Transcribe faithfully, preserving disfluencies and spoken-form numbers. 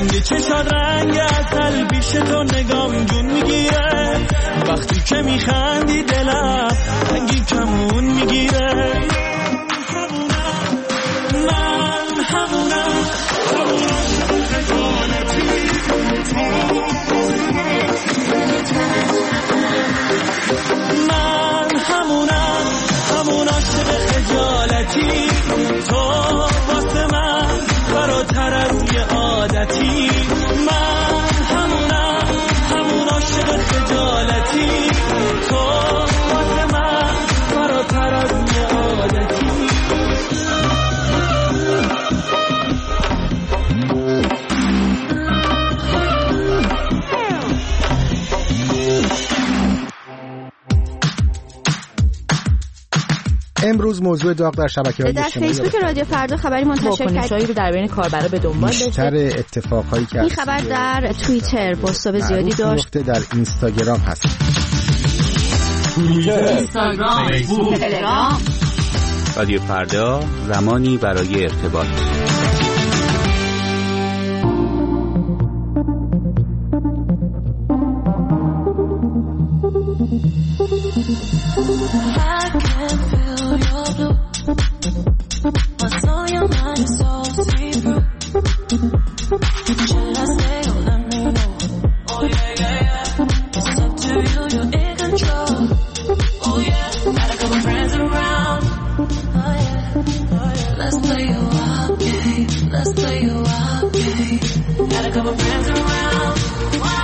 رنگ چشات رنگ اصل پیش تو نگام جون میگیره وقتی که میخندی دلم رنگی کمون میگیره من همونم من همونم همون عاشق خجالتی تو واسه من فراتر از یه عادتی من همونم همون عاشق خجالتی تو واسه من فراتر از یه عادتی امروز موضوع داغ در شبکه‌های اجتماعی در فیسبوک رادیو فردا خبری منتشر کرد رو در بین کاربرا به دنبال داشته. بیشتر اتفاقهایی که این خبر در توییتر پست‌های زیادی داشت. در اینستاگرام هست. توییتر، اینستاگرام، فیسبوک، تلگرام. رادیو فردا، زمانی برای ارتباط. Let's play a wild game. Got a couple friends around.